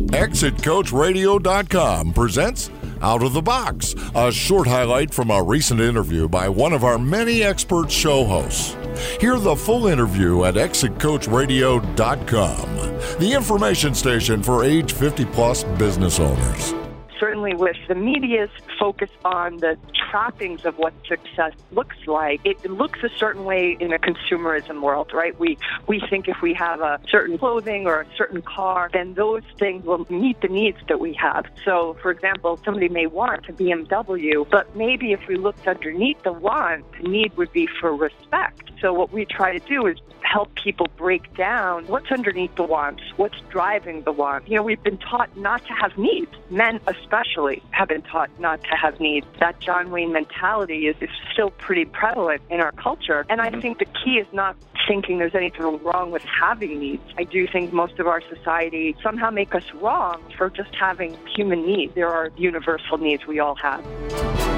ExitCoachRadio.com presents Out of the Box, a short highlight from a recent interview by one of our many expert show hosts. Hear the full interview at ExitCoachRadio.com, the information station for age 50-plus business owners. Certainly with the media's focus on the trappings of what success looks like, it looks a certain way in a consumerism world, right? We think if we have a certain clothing or a certain car, then those things will meet the needs that we have. So, for example, somebody may want a BMW, but maybe if we looked underneath the want, the need would be for respect. So what we try to do is help people break down what's underneath the wants, what's driving the want. You know, we've been taught not to have needs. Men especially have been taught not to have needs. That John Wayne mentality is still pretty prevalent in our culture. And I think the key is not thinking there's anything wrong with having needs. I do think most of our society somehow make us wrong for just having human needs. There are universal needs we all have.